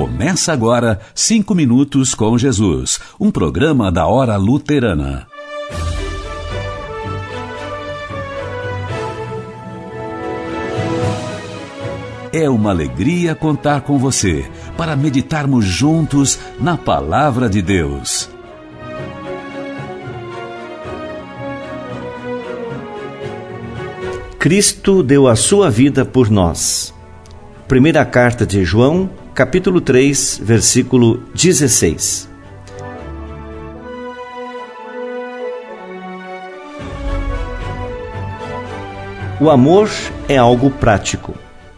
Começa agora 5 Minutos com Jesus, um programa da Hora Luterana. É uma alegria contar com você para meditarmos juntos na Palavra de Deus. Cristo deu a sua vida por nós. Primeira carta de João, capítulo 3, versículo 16. O amor é algo prático.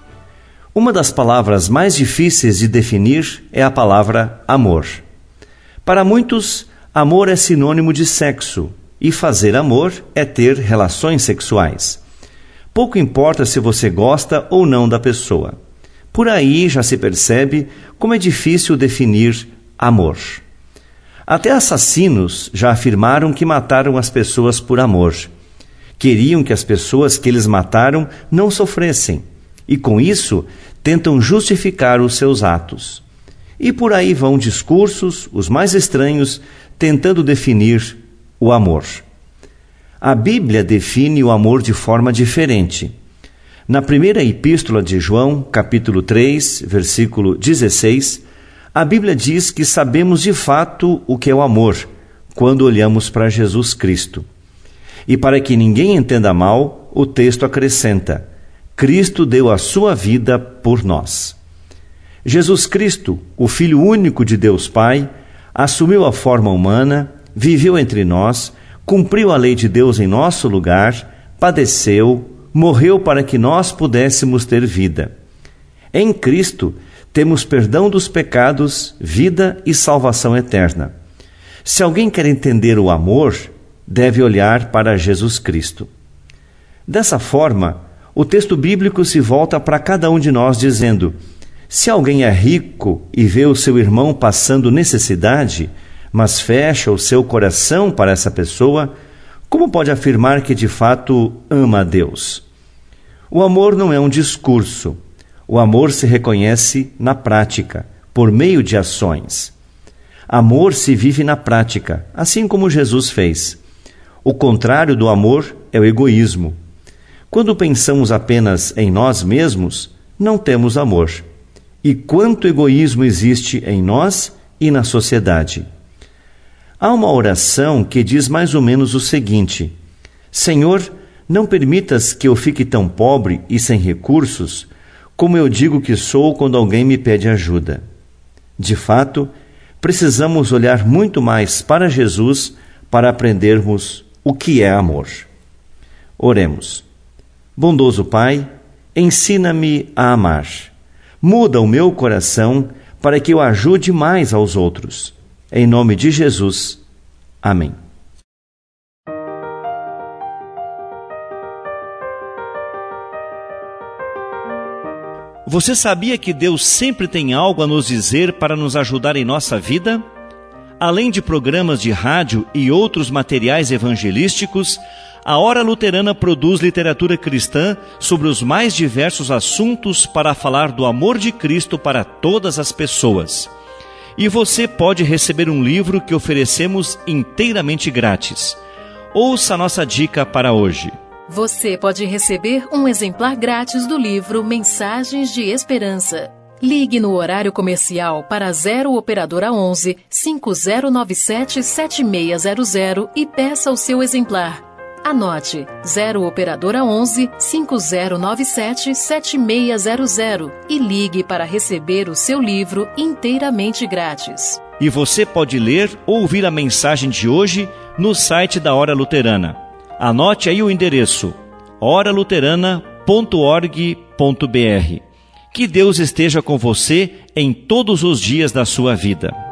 Uma das palavras mais difíceis de definir é a palavra amor. Para muitos, amor é sinônimo de sexo, e fazer amor é ter relações sexuais. Pouco importa se você gosta ou não da pessoa. Por aí já se percebe como é difícil definir amor. Até assassinos já afirmaram que mataram as pessoas por amor. Queriam que as pessoas que eles mataram não sofressem, e com isso tentam justificar os seus atos. E por aí vão discursos, os mais estranhos, tentando definir o amor. A Bíblia define o amor de forma diferente. Na primeira epístola de João, capítulo 3, versículo 16, a Bíblia diz que sabemos de fato o que é o amor, quando olhamos para Jesus Cristo. E para que ninguém entenda mal, o texto acrescenta: Cristo deu a sua vida por nós. Jesus Cristo, o Filho único de Deus Pai, assumiu a forma humana, viveu entre nós, cumpriu a lei de Deus em nosso lugar, padeceu, morreu para que nós pudéssemos ter vida. Em Cristo, temos perdão dos pecados, vida e salvação eterna. Se alguém quer entender o amor, deve olhar para Jesus Cristo. Dessa forma, o texto bíblico se volta para cada um de nós dizendo: se alguém é rico e vê o seu irmão passando necessidade, mas fecha o seu coração para essa pessoa, como pode afirmar que de fato ama a Deus? O amor não é um discurso. O amor se reconhece na prática, por meio de ações. Amor se vive na prática, assim como Jesus fez. O contrário do amor é o egoísmo. Quando pensamos apenas em nós mesmos, não temos amor. E quanto egoísmo existe em nós e na sociedade. Há uma oração que diz mais ou menos o seguinte: Senhor, não permitas que eu fique tão pobre e sem recursos, como eu digo que sou quando alguém me pede ajuda. De fato, precisamos olhar muito mais para Jesus para aprendermos o que é amor. Oremos. Bondoso Pai, ensina-me a amar. Muda o meu coração para que eu ajude mais aos outros. Em nome de Jesus. Amém. Você sabia que Deus sempre tem algo a nos dizer para nos ajudar em nossa vida? Além de programas de rádio e outros materiais evangelísticos, a Hora Luterana produz literatura cristã sobre os mais diversos assuntos para falar do amor de Cristo para todas as pessoas. E você pode receber um livro que oferecemos inteiramente grátis. Ouça a nossa dica para hoje. Você pode receber um exemplar grátis do livro Mensagens de Esperança. Ligue no horário comercial para 0 Operadora 11 5097 7600 e peça o seu exemplar. Anote 0 Operadora 11 5097 7600 e ligue para receber o seu livro inteiramente grátis. E você pode ler ou ouvir a mensagem de hoje no site da Hora Luterana. Anote aí o endereço: oraluterana.org.br. Que Deus esteja com você em todos os dias da sua vida.